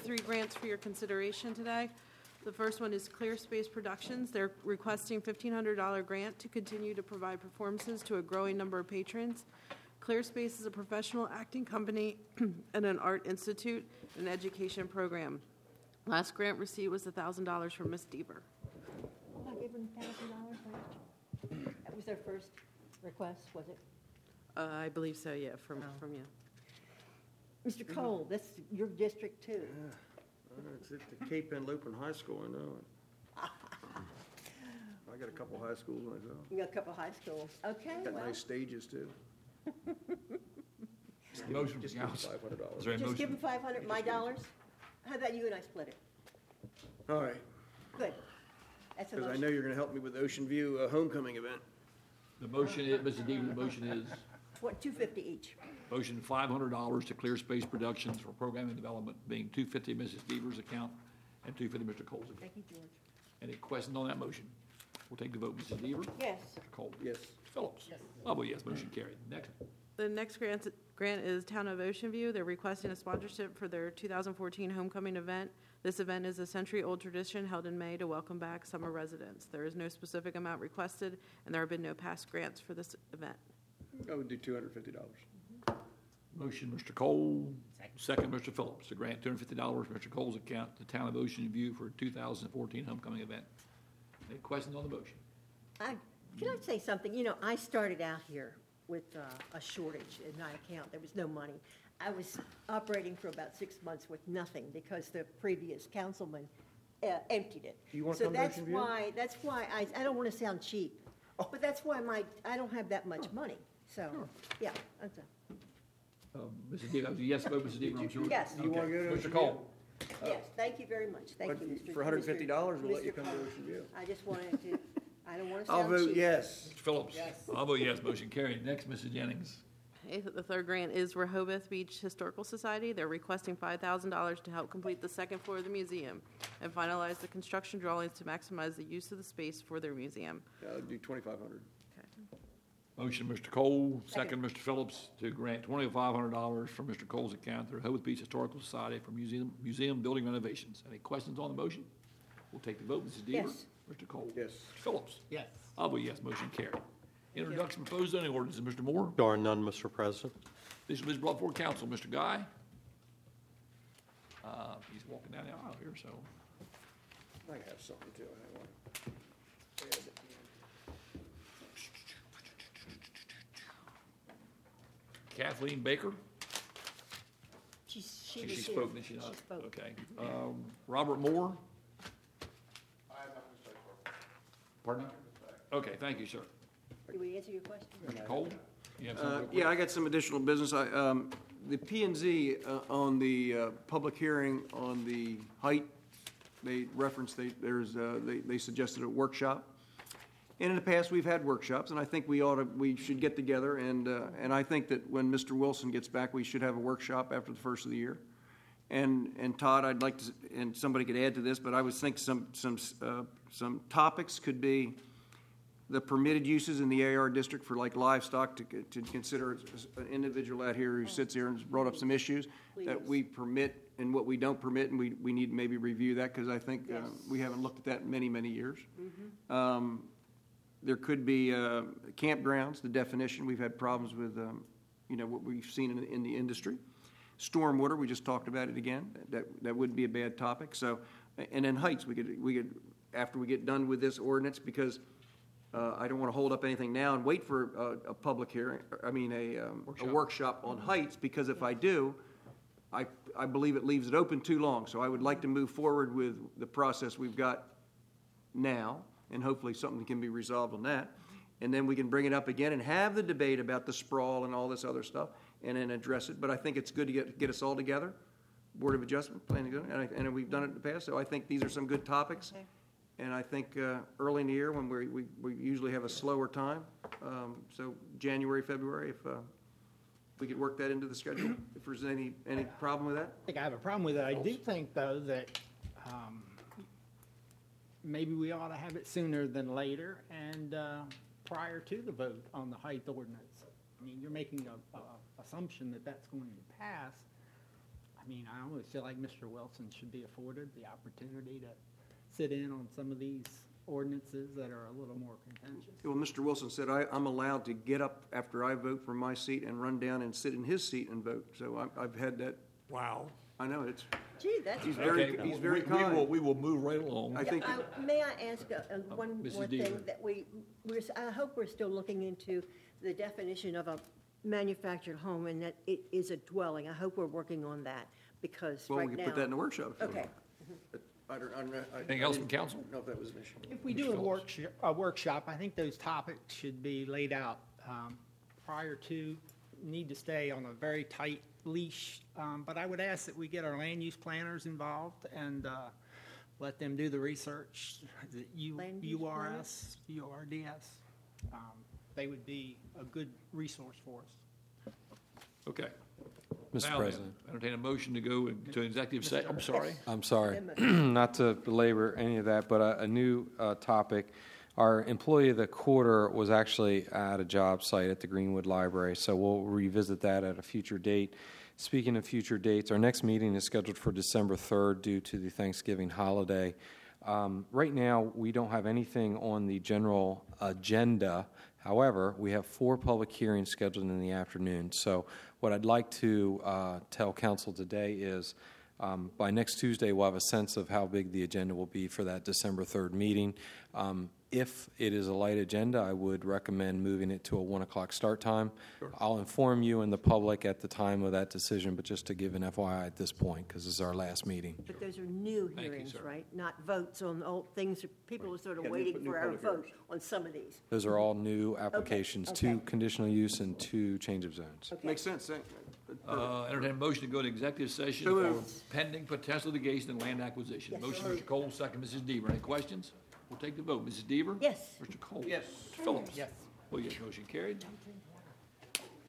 three grants for your consideration today. The first one is Clear Space Productions. They're requesting $1,500 grant to continue to provide performances to a growing number of patrons. Clear Space is a professional acting company and an art institute and education program. Last grant received was $1,000 from Ms. Deaver. I gave them $1,000 last. That was their first request, was it? I believe so, yeah, from you. Mr. Cole, that's your district too. It's at the Cape End Lutheran High School, I know it. I got a couple high schools myself. You got a couple high schools. Okay, Got well, nice stages, too. Motion, Just Council. give them Is $500. there a just give motion? them 500, my dollars. How about you and I split it? All right, Good. That's a because I motion. know you're going to help me with the Ocean View homecoming event. The motion is, Mrs. Deaver, the motion is, What, $250 each? motion $500 to Clear Space Productions for programming development, being $250 Mrs. Deaver's account and $250 Mr. Cole's account. Thank you, George. Any questions on that motion? We'll take the vote. Mrs. Deaver? Yes. Mr. Cole? Yes. Phillips? Yes. I vote yes, motion carried. Next. The next grant is Town of Ocean View. They're requesting a sponsorship for their 2014 homecoming event. This event is a century-old tradition held in May to welcome back summer residents. There is no specific amount requested, and there have been no past grants for this event. I would do $250. Motion, Mr. Cole. Second, Mr. Phillips, to grant $250 from Mr. Cole's account to Town of Ocean View for 2014 homecoming event. Any questions on the motion? Can I say something? You know, I started out here with a shortage in my account. There was no money. I was operating for about 6 months with nothing because the previous councilman emptied it. Do you want to come to Ocean View? That's why I don't want to sound cheap, but that's why I don't have that much money. So, yeah, that's a, Mrs. Deaver, that was a yes vote, Mrs. Deaver, I'm sure. Yes. Do you want to go to Mr. Ocean Cole? yes, thank you very much. Thank But you, Mr. for $150, we'll let you Mr. come to Cole. Ocean View. I just wanted to, I don't want to I'll sound cheap. vote yes. Mr. Phillips? Yes. I'll vote yes, motion carried. Next, Mrs. Jennings. Okay, the third grant is Rehoboth Beach Historical Society. They're requesting $5,000 to help complete the second floor of the museum and finalize the construction drawings to maximize the use of the space for their museum. Yeah, I'd do $2,500. Motion, Mr. Cole, second, Mr. Phillips, to grant $2,500 from Mr. Cole's account to the Rehoboth Beach Historical Society for museum building renovations. Any questions on the motion? We'll take the vote. Mrs. Deaver? Yes. Mr. Cole? Yes. Mr. Phillips? Yes. I'll vote yes, motion carried. Introduction of proposed zoning ordinances, Mr. Moore. There are none, Mr. President. This is brought before council. Mr. Guy? He's walking down the aisle here, so. I have something too. Hang on. Kathleen Baker? She She was here. spoke, did she not? She spoke. Okay. Robert Moore? Pardon? Okay, thank you, sir. Did we answer your question? Mr. Cole? You have something real quick? Yeah, I got some additional business. The P and Z on the public hearing on the height, they referenced, they suggested a workshop. And in the past, we've had workshops, and I think we should get together, and I think that when Mr. Wilson gets back, we should have a workshop after the first of the year. And Todd, I'd like to, and somebody could add to this, but I would think some topics could be the permitted uses in the AR district for like livestock to consider. An individual out here who sits here and has brought up some issues that we permit and what we don't permit, and we need to maybe review that, because I think Yes. we haven't looked at that in many, many years. There could be campgrounds, the definition. We've had problems with, what we've seen in the industry. Stormwater, we just talked about it again. That would be a bad topic. So, and then heights, we could after we get done with this ordinance, because I don't want to hold up anything now and wait for a public hearing. A workshop on heights, because if I do, I believe it leaves it open too long. So I would like to move forward with the process we've got now, and hopefully something can be resolved on that. And then we can bring it up again and have the debate about the sprawl and all this other stuff, and then address it. But I think it's good to get us all together, Board of Adjustment, Planning, and we've done it in the past. So I think these are some good topics. Okay. And I think early in the year, when we usually have a slower time, so January, February, if we could work that into the schedule, if there's any problem with that. I think I have a problem with it. I do think, though, that maybe we ought to have it sooner than later and prior to the vote on the height ordinance. I mean, you're making a assumption that that's going to pass. I mean, I almost feel like Mr. Wilson should be afforded the opportunity to sit in on some of these ordinances that are a little more contentious. Well, Mr. Wilson said I'm allowed to get up after I vote from my seat and run down and sit in his seat and vote. So I've had that. Wow. I know, it's, Gee, that's he's great. very, Okay, he's very we will- kind. We will move right along. I think, May I ask one Mrs. more Deaver. thing? That I hope we're still looking into the definition of a manufactured home and that it is a dwelling. I hope we're working on that because well, right we now. could put that in the workshop. if you Okay. want. I don't know. Anything else from council? I didn't know if that was an issue. If we Mr. do Phillips. a workshop, I think those topics should be laid out prior to, need to stay on a very tight leash. But I would ask that we get our land use planners involved and let them do the research. The Land use URS, URDS, they would be a good resource for us. Okay. Mr. Now then, President. entertain a motion to go into executive session. I'm sorry. I'm sorry, Amendment. not to belabor any of that, but a new topic. Our employee of the quarter was actually at a job site at the Greenwood Library, so we'll revisit that at a future date. Speaking of future dates, our next meeting is scheduled for December 3rd due to the Thanksgiving holiday. Right now, we don't have anything on the general agenda. However, we have 4 public hearings scheduled in the afternoon. So what I'd like to tell council today is by next Tuesday, we'll have a sense of how big the agenda will be for that December 3rd meeting. If it is a light agenda, I would recommend moving it to a 1 o'clock start time. I'll inform you and the public at the time of that decision, but just to give an FYI at this point, because this is our last meeting. But those are new Thank you, hearings, sir. right? Not votes on old things. People are sort of Yeah, waiting new for our public vote hearings. on some of these. Those are all new applications, okay. 2 conditional use and 2 change of zones. Okay. Makes sense. Entertain a motion to go into executive session So for moved. pending potential litigation and land acquisition. Yes. Motion, Mr. Cole, second, Mrs. Deaver. Any questions? We'll take the vote. Mrs. Deaver? Yes. Mr. Cole? Yes. Mr. Phillips? Yes. Well, yes, motion carried.